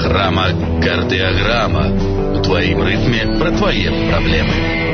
Программа «Кардиограмма» у твоим ритме про твои проблемы.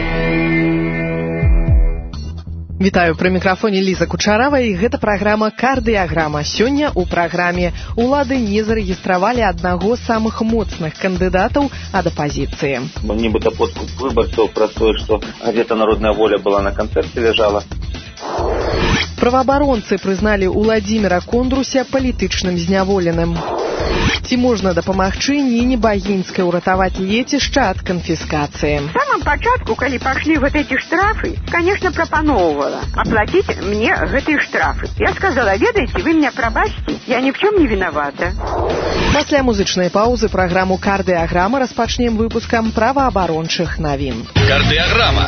Вітаю, пры мікрафоне Ліза Кучарава, і гэта праграма «Кардыяграма». Сёння ў праграме улады не зарэгістравалі аднаго з самых моцных кандыдатаў ад апазіцыі. Нібыта подкуп выбарцаў пра тое, што газета «Народная воля» была на канцэрце ляжала. Праваабаронцы прызналі Уладзіміра Кондруся палітычным зняволеным. Ці можна дапамагчы Ніне Багінскай уратаваць лецішча ад канфіскацыі? В самом пачатку, калі пашлі вот эти штрафы, конечно, прапановывала оплатить мне гэтые штрафы. Я сказала: ведаеце, вы меня прабачьте, я ни в чем не виновата. Пасля музычнай паўзы праграму «Кардыяграма» распачнем выпускам праваабарончых навін. Кардыяграма.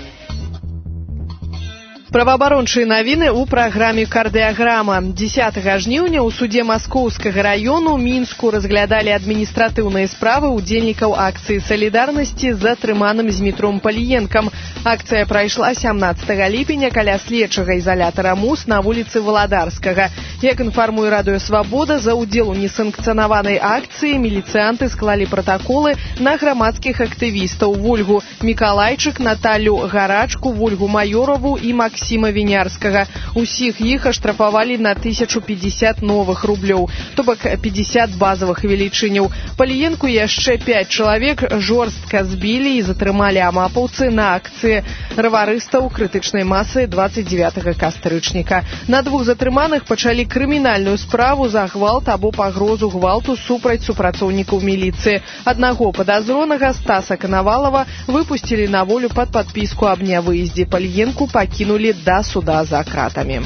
Праваабарончыя навіны ў праграме «Кардыяграма». 10 жніўня ў судзе Маскоўскага раёну Мінску разглядалі адміністратыўныя справы удзельнікаў акцыі салідарнасці з затрыманым Змітром Паліенкам. Акцыя прайшла 17 ліпеня каля следчага ізалятара МУС на вуліцы Валадарскага. Як інфармуе Радыё Свабода, за ўдзел у несанкцыянаванай акцыі міліцыянты склалі пратаколы на грамадскіх актывістаў Вольгу Мікалайчык, Наталю Гарачку, Вольгу Маёрову і Максіма Вінярскага. Усіх іх аштрафавалі на 1050 новых рублёў, то бок 50 базавых велічыняў. Паліенку яшчэ 5 чалавек жорстка збілі і затрымалі амапаўцы на акцыі раварыстаў крытычнай масы 29 кастрычніка. На двух затрыманых пачалі крымінальную справу за гвалт або пагрозу гвалту супраць супрацоўнікаў міліцыі. Аднаго падазронага, Стаса Канавалава, выпусцілі на волю пад падпіску аб нявыездзе. Паліенку пакінулі да суда за кратамі.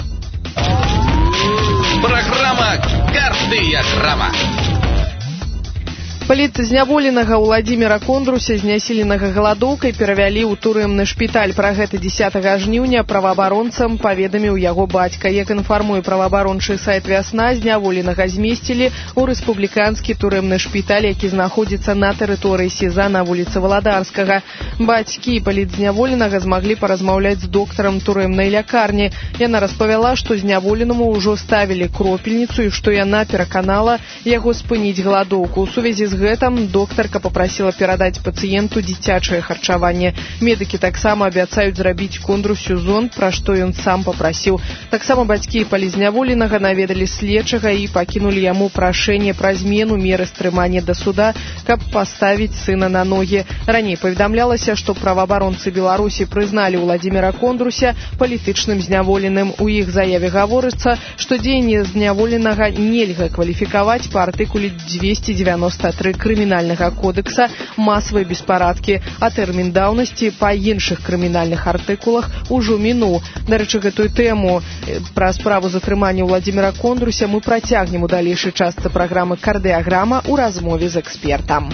Программа «Кардыяграма». Палітзняволенага Уладзіміра Кондруся, знясіленага галадоўкай, перавялі ў турэмны шпіталь. Пра гэта 10 жніўня праваабаронцам паведаміў яго бацька. Як інфармуе праваабарончы сайт «Вясна», зняволенага змесцілі ў рэспубліканскі турэмны шпіталь, які знаходзіцца на тэрыторыі СІЗА на вуліцы Валадарскага. Бацькі палітзняволенага змаглі паразмаўляць з доктарам турэмнай лякарні. Яна распавяла, што зняволенаму ўжо ставілі кропельніцу і што яна пераканала яго спыніць галадоўку. У сувязі з гэтым доктарка папрасіла перадаць пацыенту дзіцячае харчаванне. Медыкі таксама абяцаюць зрабіць Кондрусю зонд, пра што ён сам папрасіў. Таксама бацькі палізняволенага наведалі следчага і пакінулі яму прашэнне пра змену меры стрымання да суда, каб паставіць сына на ногі. Раней паведамлялася, што праваабаронцы Беларусі прызналі Уладзіміра Кондруся палітычным зняволеным. У іх заяве гаворыцца, што дзеянне зняволенага нельга кваліфікаваць па артыкуле 293 крымінальнага кодекса масавай беспарадкі, а тэрмін даўнасці па іншых крымінальных артыкулах ужо мінуў. Дарэчы, гэтую тэму пра справу затрымання Уладзіміра Кондруся мы працягнем у далейшай частцы праграмы «Кардыяграма» у размове з экспертам.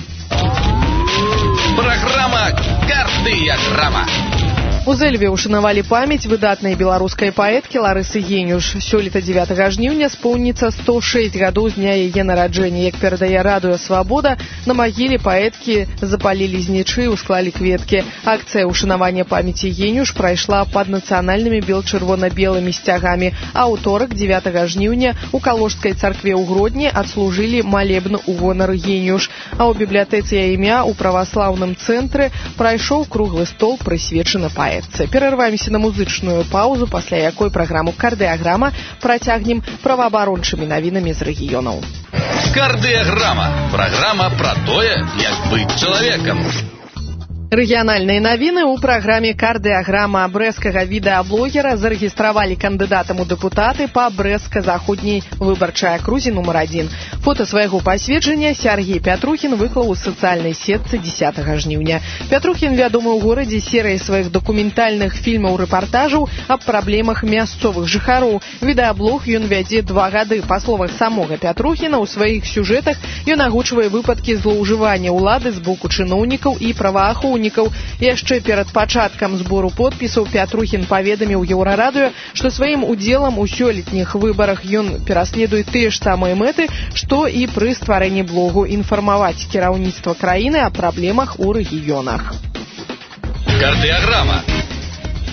Программа «Кардыяграма». У Зэльве ушанавалі памяць выдатнай беларускай паэткі Ларысы Геніуш. Сёлета 9 жніўня споўніцца 106 гадоў з дня яе нараджэння. Як перадае Радыё Свабода, на магіле паэткі запалілі знічы і усклалі кветкі. Акцыя ушанавання памяці Геніуш прайшла пад нацыянальнымі бел-чырвона-белымі сцягамі. А ўторак, 9 жніўня, у Каложскай царкве ў Гродні адслужылі малебны ў гонар Геніуш. А ў бібліятэцы яе імя ў праваслаўным цэнтры прайшоў круглы стол, прысвечаны паэтцы. Перарываемся на музычную паузу, пасля якой праграму «Кардыяграма» працягнем праваабарончымі навінамі з рэгіёнаў. Кардыяграма. Программа про тое, як быць чалавекам. Рэгіянальныя навіны ў праграме «Кардыяграма». Брэсцкага відэаблогера зарэгістравалі кандыдатам у дэпутаты па Брэсцка-заходняй выбарчай акрузе нумар 1. Фота свайго пасведчання Сяргей Пятрухін выклаў у сацыяльнай сетцы 10 жніўня. Пятрухін вядомы ў горадзе серыяй сваіх дакументальных фільмаў-рэпартажаў аб праблемах мясцовых жыхароў. Відэаблог ён вядзе 2 гады. Па словах самога Пятрухіна, у сваіх сюжэтах ён агучвае выпадкі злоўжывання ўлады з боку чыноўнікаў і праваахоўнікаў. Яшчэ перад пачаткам збору подпісаў Пятрухін паведаміў Еўрарадыё, што сваім удзелам у сёлетніх выбарах ён пераследуе тыя ж самыя мэты, што і пры стварэнні блогу — інфармаваць кіраўніцтва краіны о праблемах у рэгіёнах. Кардыяграма.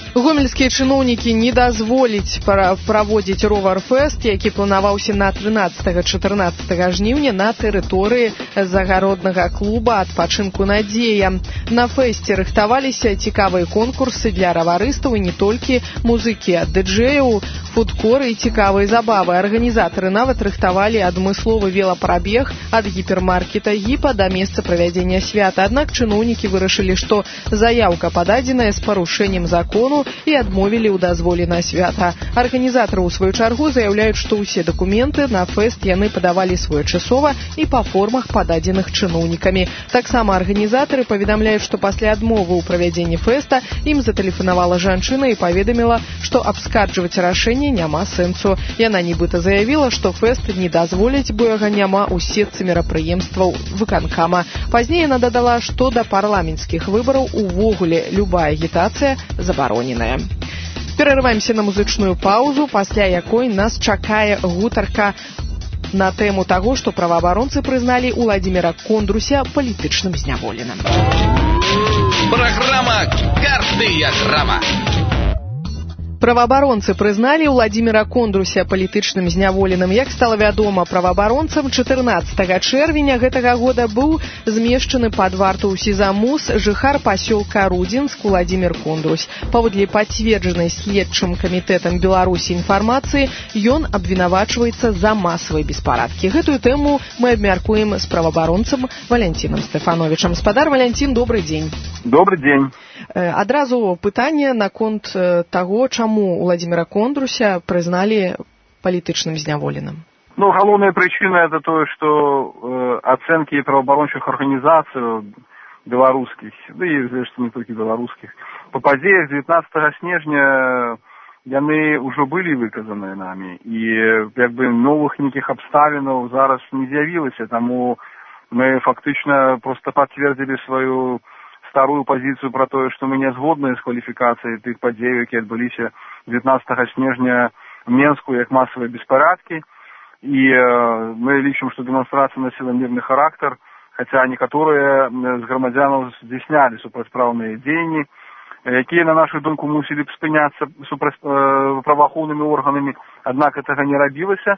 Гомельскія чыноўнікі не дазволіць праводзіць ровар-фэст, які планаваўся на 13-14 жніўня на тэрыторыі загароднага клуба адпачынку «Надзея». На фэсце рыхтаваліся цікавыя конкурсы для раварыстаў і не толькі музыкі ад дыджэяў, фудкоры і цікавыя забавы. Арганізатары нават рыхтавалі адмысловы велапрабег ад гіпермаркета «Гіпа» да месца правядзення свята. Аднак чыноўнікі вырашылі, што заяўка пададзеная з парушэннем закону і адмовілі ў дазволе на свята. Арганізатары ў сваю чаргу заяўляюць, што ўсе дакументы на фэст яны падавалі своечасова і па формах, пададзеных чыноўнікамі. Таксама арганізатары паведамляюць, што пасля адмовы ў правядзенні фэста ім затэлефанавала жанчына і паведаміла, што абскарджваць рашэнне няма сэнсу. Яна нібыта заявіла, што фэст не дазволяць, бо яго няма ў сетцы мерапрыемстваў выканкама. Пазней яна дадала, што да парламенцкіх выбараў увогуле любая агітацыя забаронена. Перарываемся на музычную паузу, пасля якой нас чакае гутарка на тэму таго, што праваабаронцы прызналі Уладзіміра Кондруся палітычным зняволеным. Праграма «Кардыяграма». Праваабаронцы прызналі Уладзіміра Кондруся палітычным зняволеным. Як стала вядома праваабаронцам, 14 чэрвеня гэтага года быў змешчаны пад варту ў СІЗА-МУС жыхар пасёлка Рудзінск Уладзімір Кондрусь. Паводле пацверджанай следчым камітэтам Беларусі інфармацыі, ён абвінавачваецца за масавыя беспарадкі. Гэтую тэму мы абмяркуем з праваабаронцам Валянцінам Стэфановічам. Спадар Валянцін, добрый дзень. Добрый дзень. Адразу пытанне наконт таго, чаму Уладзіміра Кондруся прызналі палітычным зняволеным. Галоўная прычына это тое, што ацэнкі праваабарончых арганізацый беларускіх, да і зрэшты не толькі беларускіх, па падзеях 19 снежня яны ўжо былі выказаныя намі, і новых нейкіх абставінаў зараз не з'явілася, таму мы фактычна проста пацвердзілі сваю старую пазіцыю пра тое, што мы не згодныя з кваліфікацыяй тых падзеяў, якія адбыліся 19 снежня в Менску як масавыя беспарадкі. І мы лічым, што дэманстрацыя насіла мірны характар, хаця некаторыя з грамадзянаў здзяйснялі супрацьпраўныя дзеянні, якія, на нашу думку, мусілі б спыняцца праваахоўнымі органамі, аднак гэтага не рабілася.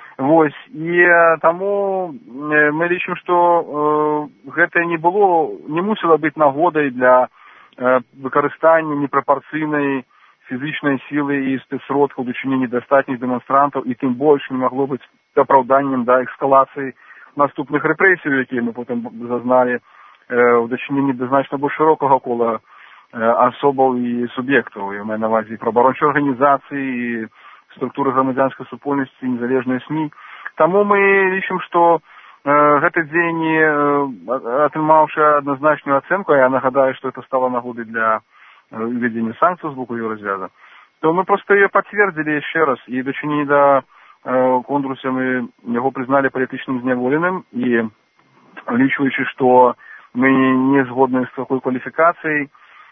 І таму мы лічым, што гэта не мусіла быць нагодай для выкарыстання непрапарцыйнай фізычнай сілы і спецсродкаў ў дачыненні дастатніх дэманстрантаў, і тым больш не магло быць апраўданнем да эскалацыі наступных рэпрэсій, якія мы потым зазналі ў дачыненні да значна больш шырокага кола асобаў і суб'ектаў. Я маю на ўвазе праваабарончыя арганізацыі, структуры грамадзянскай супольнасці, незалежныя СМІ. Таму мы лічым, што гэта дзеянні, атрымаўшы адназначную ацэнку, а я нагадаю, што это стала нагодай для увядзення санкцый з боку юрразвяза, то мы проста яе пацвердзілі яшчэ раз, і дачыненні да Кондруся мы яго прызналі палітычным зняволеным, і лічуючы, што мы не згодныя з такой кваліфікацыяй,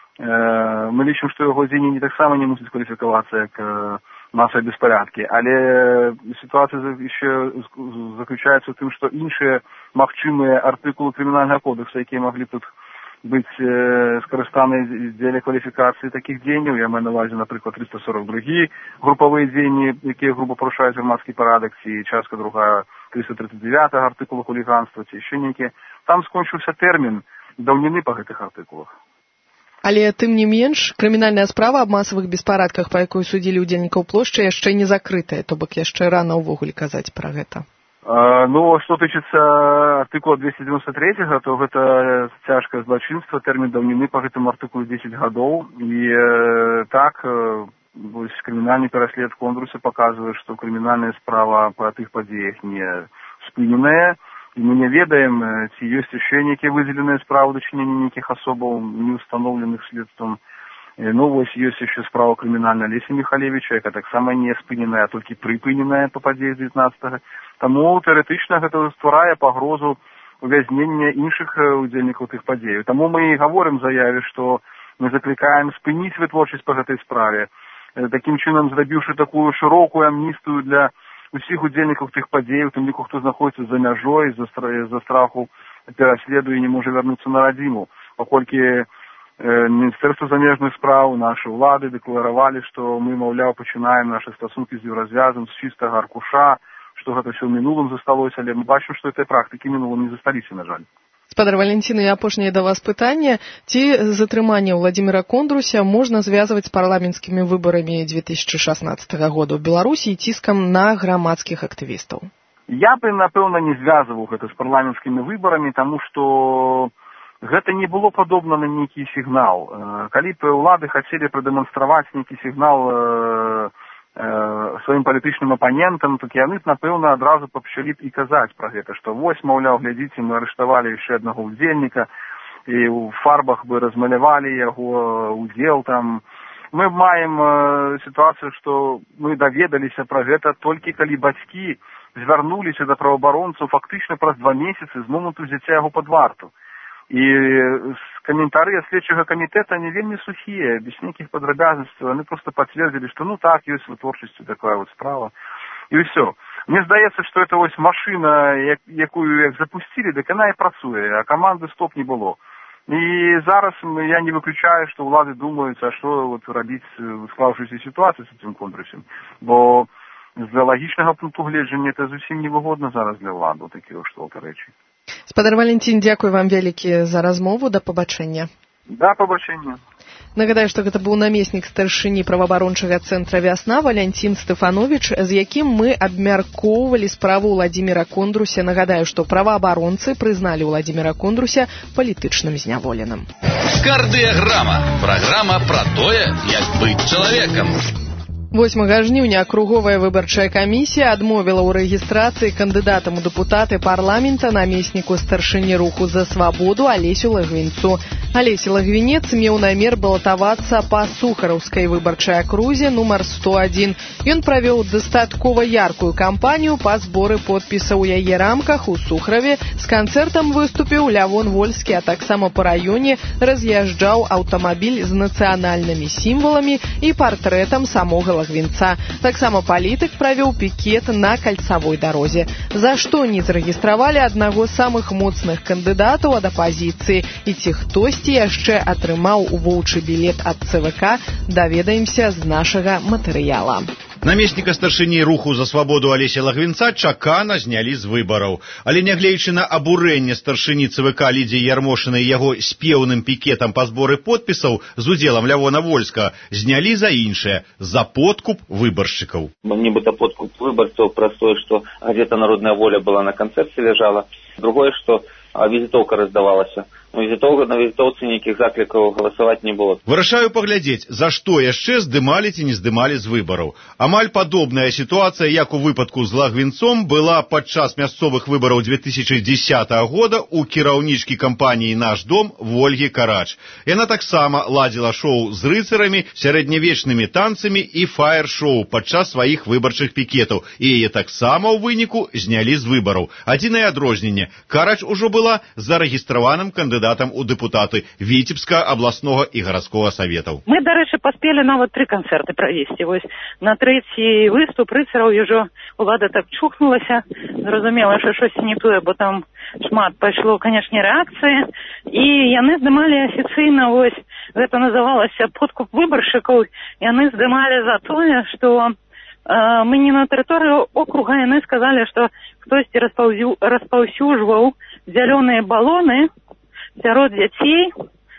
мы лічым, што яго дзеянні таксама не мусіць кваліфікавацца як масавыя беспарадкі, але сітуацыя яшчэ заключаецца ў тым, што іншыя магчымыя артыкулы крымінальнага кодекса, якія маглі тут быць скарыстаныя дзеля кваліфікацыі такіх дзеянняў, я маю на ўвазе, напрыклад, 342 групавыя дзеянні, якія груба парушаюць грамадскі парадак, ці частка другая 339 артыкула хуліганства, ці яшчэ нейкія, там скончыўся тэрмін даўніны па гэтых артыкулах. Але, тым не менш, крымінальная справа аб масавых беспарадках, па якой судзілі ўдзельнікаў плошчы, яшчэ не закрытая, то бок яшчэ рана ўвогуле казаць пра гэта. Што тычыцца артыкула 293, то гэта цяжкае злачынства, тэрмін даўніны па гэтым артыкулу 10 гадоў. І так, крымінальны пераслед Кондруся паказвае, што крымінальная справа па тых падзеях не спыненая, і мы не ведаем, ці ёсць яшчэ нейкія выдзеленыя справы дачынення нейкіх асобаў, не установленых следствам. Ёсць яшчэ справа крымінальная Леся Михалевича, яка таксама не спыненая, а толькі прыпыненая па падзеях 19-го. Таму тэарэтычна гэта стварае пагрозу увязнення іншых удзельнікаў тых падзеяў. Таму мы і гаворым заяве, што мы заклікаем спыніць вытворчасць па гэтай справе, такім чынам зрабіўшы такую шырокую амністыю для усіх удзельнікаў тых падзеяў, тым ліку, хто знаходзіцца за мяжой, з-за страху пераследу і не можа вярнуцца на радзіму. Паколькі Міністэрства замежных спраў, нашы ўлады дэкларавалі, што мы, маўляў, пачынаем нашы стасункі з еўразвязам з чыстага аркуша, што гэта ўсё ў мінулым засталося, але мы бачым, што гэтай практыкі мінулым не засталіся, на жаль. Спадар Валентина, і апошняе да вас пытанне. Ці затрыманне Владзіміра Кондруся можна звязваць з парламенцкімі выбарамі 2016 года ў Беларусі і ціскам на грамадскіх актывістаў? Я бы, напэўна, не звязваў гэта з парламенцкімі выбарамі, таму што гэта не было падобна на нейкі сігнал. Калі б улады хацелі прадэманстраваць нейкі сігнал сваім палітычным апанентам, так яны, напэўна, адразу пачалі б і казаць пра гэта, што вось, маўляў, глядзіце, мы арыштавалі яшчэ аднаго ўдзельніка, і ў фарбах бы размалявалі яго удзел там. Мы маем сітуацыю, што мы даведаліся пра гэта толькі калі бацькі звярнуліся да праваабаронцаў фактычна праз 2 месяцы з моманту ўзяцця яго пад варту. І каментары следчага камітэта не вельмі сухія, без нейкіх падрабязнасцяў, яны проста пацвердзілі, што ну так, ёсць вытворчасцю такая вот справа. І ўсё. Мне здаецца, што это вось машына, якую як запусцілі, дык яна і працуе, а каманды стоп не было. І зараз я не выключаю, што ўлады думаюць, а што вот рабіць в склаўшейся сітуацыі з гэтым Кондрусем. Бо з лагічнага пункту гледжання это зусім невыгодна зараз для ўладаў, такія кшталты рэчы. Спадар Валентин, дзякуй вам вялікі за размову. Да пабачэння. Да пабачэння. Нагадаю, што гэта быў намеснік старшыні праваабарончага цэнтра «Вясна» Валентин Стэфанович, з якім мы абмяркоўвалі справу Владзіміра Кондруся. Нагадаю, што праваабаронцы прызналі Владзіміра Кондруся палітычным зняволеным. Кардыяграма. Праграма пра тое, як быць чалавекам. 8 жніўня акруговая выбарчая камісія адмовіла ў рэгістрацыі кандыдатам у дэпутаты парламента намесніку старшыні руху за свабоду Алесю Лагвінцу. Алесі Лагвінец меў намер балатавацца па Сухараўскай выбарчай акрузе нумар 101. Ён правёў дастаткова яркую кампанію па зборы подпісаў у яе рамках у Сухараве. З канцэртам выступіў Лявон Вольскі, а таксама па раёне раз'язджаў аўтамабіль з нацыянальнымі сімваламі і партрэтам самога Лагвінца. Таксама палітык правёў пікет на кальцавой дарозе. За што не зарэгістравалі аднаго з самых моцных кандыдатаў ад апазіцыі, і ці хтосьці яшчэ атрымаў воўчы білет ад ЦВК, даведаемся з нашага матэрыяла. Намесніка старшыні руху за свабоду Алеся Лагвінца чакана знялі з выбараў. Але нягледзячы на абурэнне старшыні ЦВК Лідзіі Ярмошынай яго спеўным пікетам па зборы подпісаў з удзелам Лявона Вольска, знялі за іншае, за подкуп выбаршчыкаў. Нібыта подкуп выбарцаў праз тое, што газета «Народная воля» была на канцэрце ляжала. Другое, што візітоўка раздавалася. На візітоўцы нейкіх заклікаў галасаваць не было. Вырашаю паглядзець, за што яшчэ здымалі ці не здымалі з выбараў. Амаль падобная сітуацыя, як у выпадку з Лагвінцом, была падчас мясцовых выбараў 2010 года у кіраўнічкі кампаніі «Наш дом» Вольгі Карач. Яна таксама ладзіла шоу з рыцарамі, сярэднявечнымі танцамі і фаер-шоу падчас сваіх выбарчых пікетаў. І яе таксама ў выніку знялі з выбараў. Адзінае адрозненне. Карач ужо была зарэгістраваным кандыдатам у дэпутаты Віцебскага абласнога і гарадскога саветаў. Мы, дарэчы, паспелі нават 3 канцэрты правесці. Вось на 3-й выступ рыцараў ўжо ўлада так чухнулася, зразумела, што щось не тое, бо там шмат пайшло, канешне, рэакцыі, і яны здымалі афіцыйна, вось гэта называлася подкуп выбаршчыкаў, яны здымалі за тое, што мы не на тэрыторыю округа, яны сказалі, што хтосьці распаўсюджваў зялёныя балоны сярод дзяцей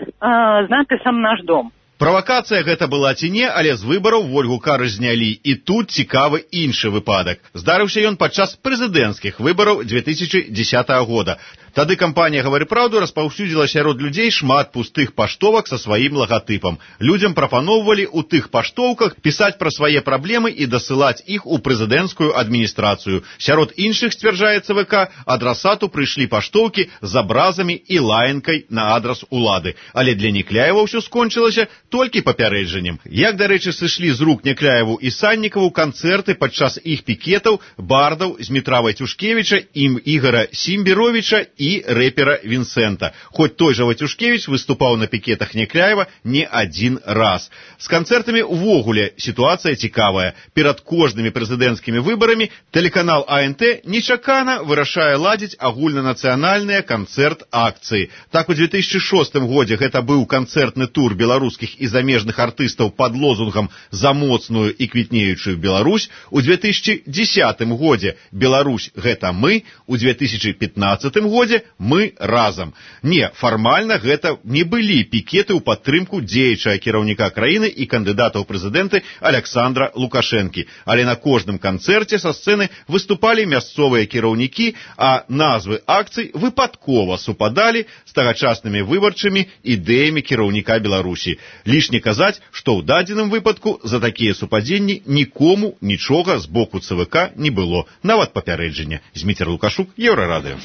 з надпісам «Наш дом». Правакацыя гэта была ці не, але з выбараў Вольгу Карач знялі. І тут цікавы іншы выпадак. Здарыўся ён падчас прэзідэнцкіх выбараў 2010 года. Тады кампанія «Гавары праўду» распаўсюдзіла сярод людзей шмат пустых паштовак са сваім лагатыпам. Людзям прапаноўвалі ў тых паштоўках пісаць пра свае праблемы і дасылаць іх у прэзідэнцкую адміністрацыю. Сярод іншых, сцвярджае ЦВК, адрасату прыйшлі паштоўкі з абразамі і лаянкай на адрас улады. Але для Некляева ўсё скончылася толькі папярэджаннем. Як, дарэчы, сышлі з рук Некляеву і Саннікаву канцэрты падчас іх пікетаў бардаў Змітра Вайцюшкевіча, Ігара Сімбіровіча і і рэпера Вінсента. Хоць той жа Вацюшкевіч выступаў на пікетах Някляева не адзін раз. З канцэртамі ўвогуле сітуацыя цікавая. Перад кожнымі прэзідэнцкімі выбарамі тэлеканал АНТ нечакана вырашае ладзіць агульнанацыянальныя канцэрт-акцыі. Так, у 2006 годзе гэта быў канцэртны тур беларускіх і замежных артыстаў пад лозунгам «За моцную і квітнеючую Беларусь». У 2010 годзе «Беларусь – гэта мы», у 2015 годзе «Мы разам». Не, фармальна гэта не былі пікеты ў падтрымку дзеячага кіраўніка краіны і кандыдата ў прэзідэнты Александра Лукашэнкі. Але на кожным канцэрце са сцэны выступалі мясцовыя кіраўнікі, а назвы акцый выпадкова супадалі з тагачаснымі выбарчымі ідэямі кіраўніка Беларусі. Лішне казаць, што ў дадзеным выпадку за такія супадзенні нікому нічога з боку ЦВК не было, нават папярэджання. Зміцер Лукашук, Еўрарадыё.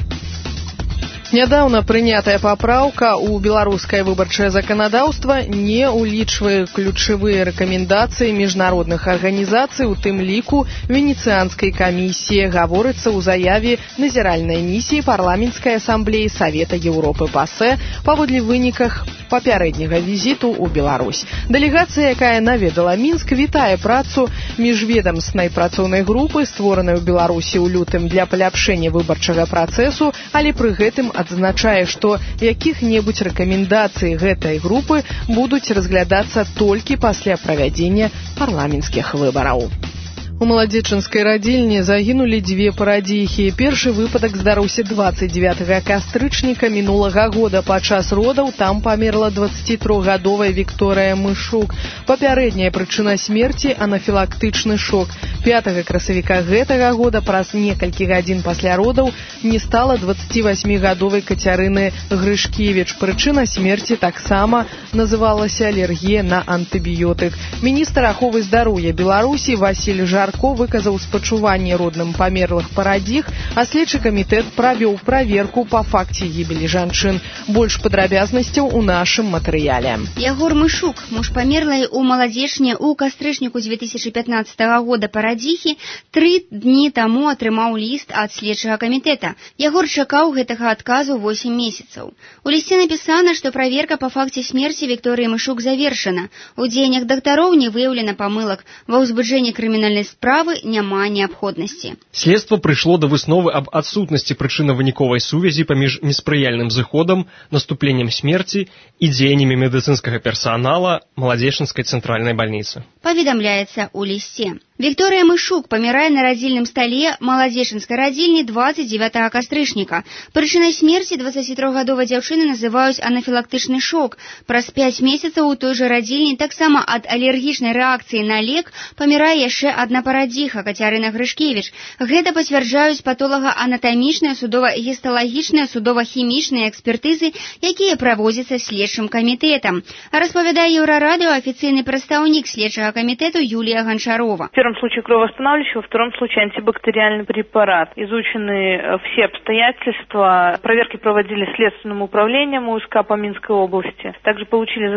Нядаўна прынятая папраўка ў беларускае выбарчае заканадаўства не ўлічвае ключавыя рэкамендацыі міжнародных арганізацый, у тым ліку Венецыянскай камісіі, гаворыцца ў заяве назіральнай місіі парламенцкай асамблеі Савета Еўропы ПАСЭ паводле выніках папярэдняга візіту ў Беларусь. Дэлегацыя, якая наведала Мінск, вітае працу міжведамснай працоўнай групы, створанай у Беларусі ў лютым для паляпшэння выбарчага працэсу, але пры гэтым адзначае, што якіх-небудзь рэкамендацый гэтай групы будуць разглядацца толькі пасля правядзення парламенцкіх выбараў. У маладзечанскай радзільні загінулі дзве парадзіхі. Першы выпадак здарыўся 29 кастрычніка мінулага года. Падчас родаў там памерла 23-гадовая Вікторыя Мышук. Папярэдняя прычына смерці – анафілактычны шок. 5 красавіка гэтага года, праз некалькі гадзін пасля родаў, не стала 28-гадовай Кацярыны Грышкевіч. Прычына смерці таксама называлася алергія на антыбіётык. Міністр аховы здароўя Беларусі Васіль Жарко выказаў спачуванне родным памерлых парадзіх, а следчы камітэт правёў праверку па факце гібелі жанчын. Больш падрабязнасцяў у нашым матэрыяле. Ягор Мышук, муж памерлай у маладзечні ў кастрычніку 2015 года парадзіхі, 3 дні таму атрымаў ліст ад следчага камітэта. Ягор чакаў гэтага адказу 8 месяцаў. У лісце напісана, што праверка па факце смерці Вікторыі Мышук завершана. У дзеяннях дактароў не выяўлена памылак. Ва ўзбуджэнні крымінальнай справы няма неабходнасці. Следства прыйшло да высновы аб адсутнасці прычынна-выніковай сувязі паміж неспрыяльным зыходам, наступленнем смерці і дзеяннямі медыцынскага персанала Маладзечанскай цэнтральнай бальніцы. Паведамляецца ў лісце. Вікторыя Мышук памірае на радзільным стале Маладзечанскай радзільні 29 кастрычніка. Прычынай смерці 23-гадовай дзяўчыны называюць анафілактычны шок. Праз 5 месяцаў у той жа радзільні таксама ад алергічнай рэакцыі на лек памірае яшчэ адна парадзіха Кацярына Грышкевіч. Гэта пацвярджаюць патолага-анатамічныя, судова-гісталагічныя, судова-хімічныя экспертызы, якія праводзяцца следчым камітэтам. Распавядае Еўрарадыё афіцыйны прадстаўнік следчага комитету Юлия Гончарова. В первом случае кровоостанавливающий, во втором случае антибактериальный препарат. Изучены все обстоятельства. Проверки проводили Следственным управлением УСК по Минской области. Также получили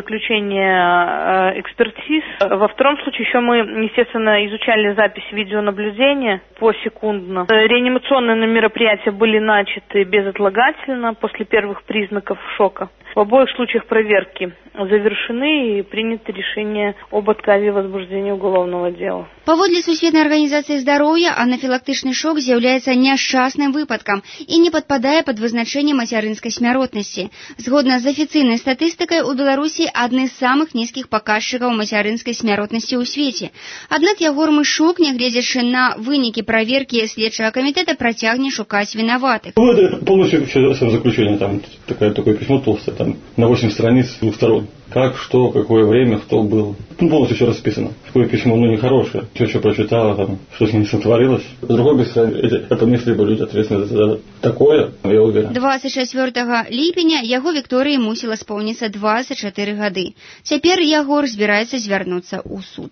заключение экспертиз. Во втором случае еще мы, естественно, изучали запись видеонаблюдения посекундно. Реанимационные мероприятия были начаты безотлагательно после первых признаков шока. В обоих случаях проверки завершены и принято решение об отказе в возбуждении уголовного дела. Паводле Сусветнай арганізацыі здароўя, анафілактычны шок з'яўляецца няшчасным выпадкам і не падпадае пад вызначэнне мацярынскай смяротнасці. Згодна з афіцыйнай статыстыкай, у Беларусі адны з самых нізкіх паказчыкаў мацярынскай смяротнасці ў свеце. Аднак Ягор Мышук, нягледзячы на вынікі праверкі следчага камітэта, працягне шукаць вінаватых. Это полностью заключение, там такое письмо толстое, там на 8 страниц с 2 сторон. Как, что, какое время, кто был. Полностью все расписано. Такое письмо, нехорошее. Все, что прочитала, там, что с ним сотворилось. С другой стороны, это понесли бы люди ответственность за такое, я уверен. 24 ліпеня яго Вікторыі мусіла споўніцца 24 гады. Цяпер Ягор збіраецца звярнуцца ў суд.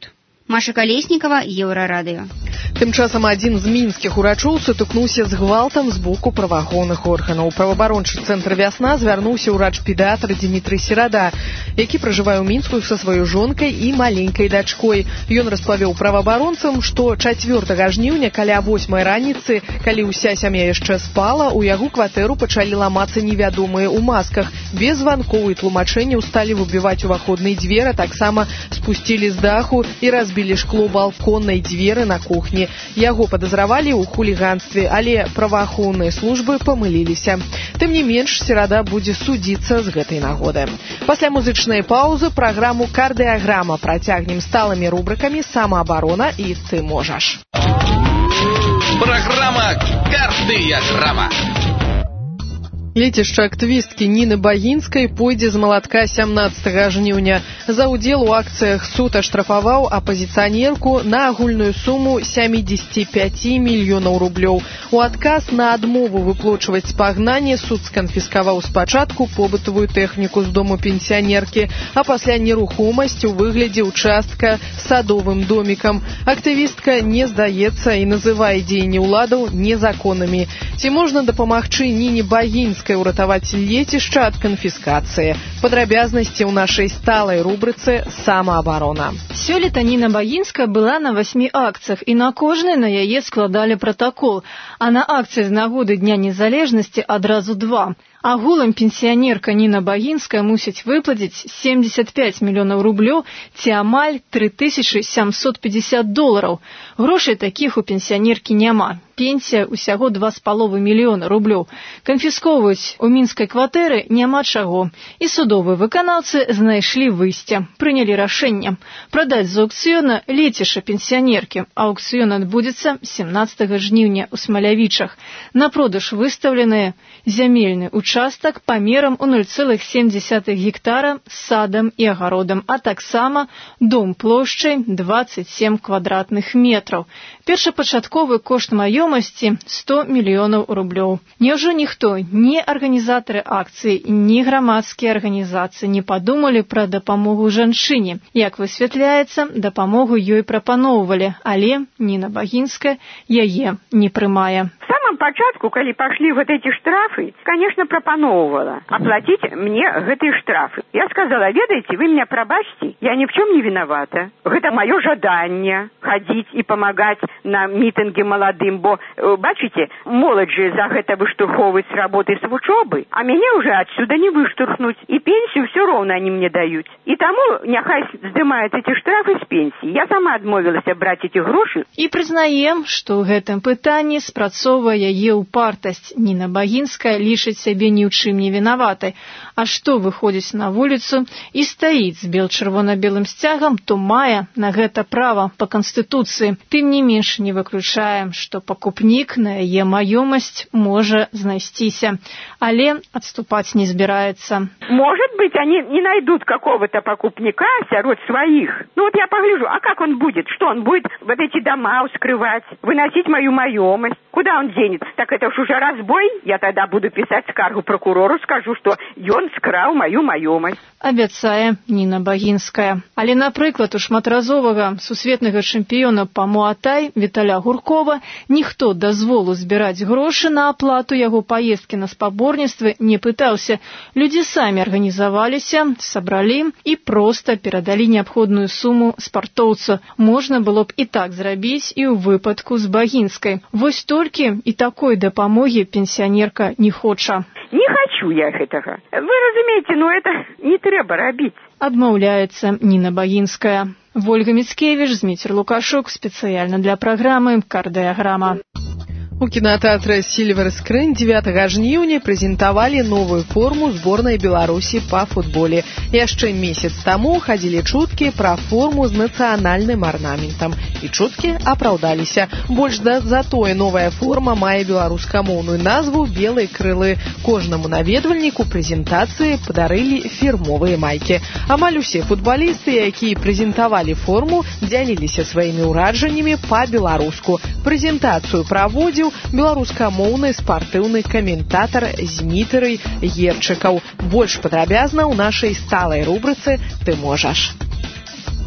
Маша Колесникова, Еўрарадыё. Тым часам адзін з мінскіх урачоў сутыкнуўся з гвалтам з боку праваахоўных органаў. Праваабарончы цэнтр «Вясна» звярнуўся ўрач-педыятр Дмітрый Серада, які пражывае ў Мінску са сваёй жонкай і маленькай дачкой. Ён распавёў праваабаронцам, што 4 жніўня каля 8 раніцы, калі ўся сям'я яшчэ спала, у яго кватэру пачалі ламацца невядомыя ў масках. Без званкоў і тлумачэнняў сталі выбіваць уваходныя дзверы, таксама спусцілі з даху і разбілі шкло балконнай дзверы на кухні. Яго падазравалі ў хуліганстве, але праваахоўныя службы памыліліся. Тым не менш, Серада будзе судзіцца з гэтай нагоды. Пасля музычнай паўзы праграму «Кардыаграма» працягнем сталымі рубрыкамі «Самаабарона» і «Ты можаш». Программа «Кардыаграма». Лецішча актывісткі Ніны Багінскай пойдзе з малатка 17 жніўня. За ўдзел у акцыях суд аштрафаваў апазіцыянерку на агульную суму 75 мільёнаў рублёў. У адказ на адмову выплачваць спагнанне суд сканфіскаваў спачатку побытавую тэхніку з дому пенсіянеркі, а пасля нерухомасць у выглядзе ўчастка садовым домікам. Актывістка не здаецца і называе дзеянні ўладаў незаконнымі. Ці можна дапамагчы Ніне Багінскай уратаваць лецішча ад канфіскацыі? Падрабязнасці ў нашай сталай рубрыцы «Самаабарона». Сёлета Ніна Багінская была на 8 акцыях, і на кожнай на яе складалі пратакол. А на акцыі з нагоды Дня незалежнасці адразу 2. Агулам пенсіянерка Ніна Багінская мусіць выплаціць 75 мільёнаў рублёў, ці амаль $3750. Грошай такіх у пенсіянеркі няма. Пенсія ўсяго 2,5 мільёна рублёў. Канфіскоўваць у мінскай кватэры няма чаго. І судовыя выканаўцы знайшлі выйсце. Прынялі рашэнне прадаць з аўкцыёна лецішча пенсіянеркі. Аўкцыён адбудзецца 17 жніўня ў Смалявічах. На продаж выстаўлены зямельны участак памерам у 0,7 гектара з садам і агародам, а таксама дом плошчай 27 квадратных метраў. Першапачатковы кошт маёмасці 100 мільёнаў рублёў. Няўжо ніхто, ні арганізатары акцыі, ні грамадскія арганізацыі не падумалі пра дапамогу жанчыне? Як высвятляецца, дапамогу ёй прапаноўвалі, але Ніна Багінская яе не прымае. В самом початку, калі пошли вот эти штрафы, конечно, пропановывала оплатить мне гэтые штрафы. Я сказала, ведаете, вы меня пробачьте, я ни в чем не виновата. Это мое жаданне ходить и помогать на митинги молодым, бо, бачите, молодь же за гэта выштурховывать с работы, с учебы, а меня уже отсюда не выштурхнуть. И пенсию все ровно они мне дают. И тому няхай здымают эти штрафы с пенсии. Я сама отмовилась брать эти гроши. И признаем, что в гэтым пытанні спрацоўвае яе упартасць. Ніна Багінская лічыць сябе ні ў чым не вінаватай. А што выходзіць на вуліцу і стаіць з бел-чырвона-белым сцягам, то мае на гэта права па Канстытуцыі. Тым не менш не выключаем, што пакупнік на яе маёмасць можа знайсціся. Але адступаць не збіраецца. Может быть, они не найдут какого-то покупника сярод своих. Ну вот я погляжу, а как он будет? Что он будет вот эти дома ускрывать, выносить мою маёмость? Куда он денет? Так это ж уже разбой. Я тогда буду писать скаргу прокурору, скажу, что ён скраў мою маёмасць. Абяцае Ніна Багінская. Але, напрыклад, у шматразовага сусветнага чэмпіёна па муатай Віталя Гуркова ніхто дазволу збіраць грошы на аплату яго паездкі на спаборніцтвы не пытаўся. Людзі самі арганізаваліся, сабралі і проста перадалі неабходную суму спартоўцу. Можна было б і так зрабіць і ў выпадку з Багінскай. Вось толькі і такой дапамогі пенсіянерка не хоча. Не хочу я гэтага. Вы разумееце, но это не трэба рабіць. Адмаўляецца Ніна Багінская. Вольга Міцкевіч, Зміцер Лукашук, спецыяльна для праграмы «Кардыаграма». У кінотэатры «Сільвер Скрын» 9 жніўня прэзентавалі новую форму зборнай Беларусі па футболе. Яшчэ месяц таму хадзілі чуткі пра форму з нацыянальным арнаментам. І чуткі апраўдаліся. Больш за тое, новая форма мае беларускамоўную назву «Белыя крылы». Кожнаму наведвальніку прэзентацыі падарылі фірмовыя майкі. Амаль усе футбалісты, якія прэзентавалі форму, дзяліліся сваімі ўражаннямі па-беларуску. Прэзентацыю праводзіў беларускамоўны спартыўны каментатар Змітрый Герчыкаў. Больш падрабязна ў нашай сталай рубрыцы «Ты можаш».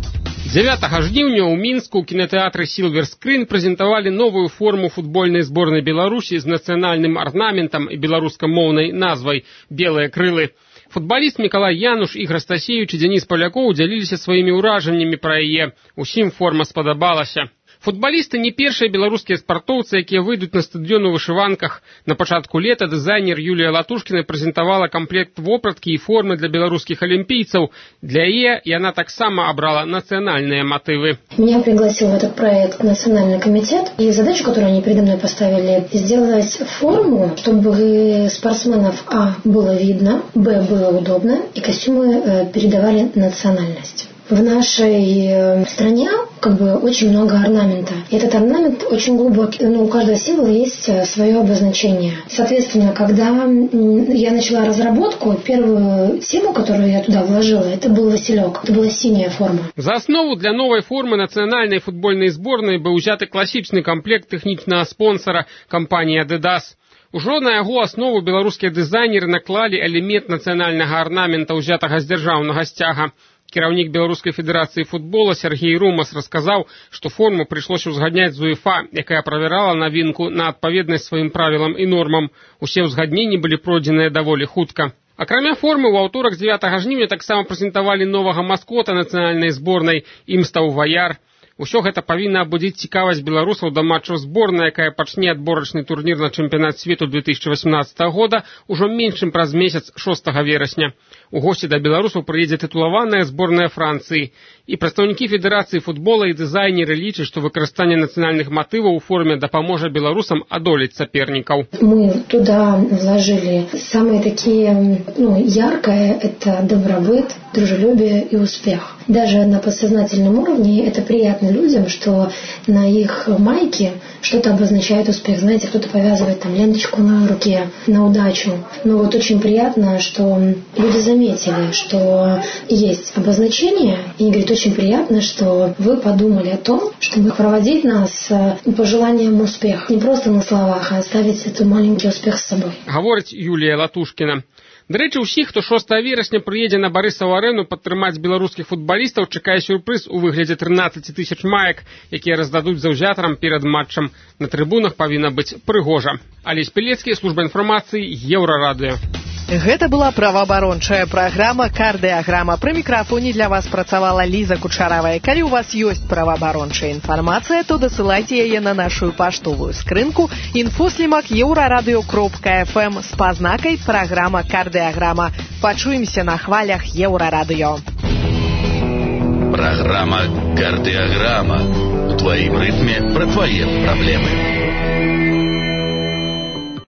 9 жніўня ў Мінску ў кінатэатры Silver Screen прэзентавалі новую форму футбольнай зборнай Беларусі з нацыянальным арнаментам і беларускамоўнай назвай «Белыя крылы». Футбаліст Мікалай Януш, Ігор Стасевіч і Дзяніс Палякоў дзяліліся сваімі ўражаннямі пра яе. Усім форма спадабалася. Футбалісты не першыя беларускія спартоўцы, якія выйдуць на стадыён у вышыванках. На пачатку лета дызайнер Юлія Латушкіна прэзентавала камплект вопраткі і формы для беларускіх алімпійцаў. Для яе яна таксама абрала нацыянальныя матывы. Меня пригласил в этот проект Национальный комитет, и задачу, которую они передо мной поставили, сделать форму, чтобы спортсменов было видно, было удобно, и костюмы передавали национальность. В нашей стране очень много орнамента. И этот орнамент очень глубокий. У каждого символа есть свое обозначение. Соответственно, когда я начала разработку, первую тему, которую я туда вложила, это был Василек. Это была синяя форма. За основу для новой формы национальной футбольной сборной был взят классичный комплект техничного спонсора компании Adidas. Ужо на яго аснову беларускія дызайнеры наклалі элемент нацыянальнага арнамента, узятага з дзяржаўнага сцяга. Кіраўнік Беларускай федэрацыі футбола Сергей Румас расказаў, што форму прыйшлося ўзгадняць з УЕФА, якая правярала навінку на адпаведнасць сваім правілам і нормам. Усе ўзгадненні былі пройдзеныя даволі хутка. Акрамя формы, у аўторак 9 жніўня таксама прэзентавалі новага маскота нацыянальнай зборнай, ім стаў ваяр. Усё гэта павінна абудзіць цікавасць беларусаў да матчаў зборнай, якая пачне адборачны турнір на чэмпіянат свету 2018 года ўжо менш чым праз месяц 6 верасня. У госці да беларусаў прыедзе тытулаваная зборная Францыі. І прадстаўнікі Федэрацыі футбола і дызайнеры лічаць, што выкарыстанне нацыянальных матываў у форме дапаможа беларусам адолець сапернікаў. Мы туда вложили самые такие, яркое, это добробыт, дружелюбие и успех. Даже на подсознательном уровне это приятно людям, что на их майке что-то обозначает успех. Знаете, кто-то повязывает там ленточку на руке, на удачу. Очень приятно, что люди заметили, что есть обозначение, и они говорят, очень приятно, что вы подумали о том, чтобы проводить нас по желаниям успеха. Не просто на словах, а оставить этот маленький успех с собой. Говорит Юлия Латушкина. До рэчы, ўсіх, хто 6 верасня прыедзе на Барысаву арэну падтрымаць беларускіх футбалістаў, чакае сюрпрыз у выглядзе 13 000 маек, якія раздадуць заўзятарам перад матчам. На трыбунах павінна быць прыгожа. Алесь Пелецкі, служба інфармацыі, Еўрарадыё. Гэта была праваабарончая праграма «Кардыаграма». Пры мікрафоне для вас працавала Ліза Кучаравая. Калі у вас ёсць праваабарончая інфармацыя, то дасылайце яе на нашу паштовую скрынку info@euradio.fm з пазнакай «Праграма Кардыаграма». Пачуемся на хвалях Еўрарадыё. Праграма «Кардыаграма». У тваім рытме пра твае праблемы.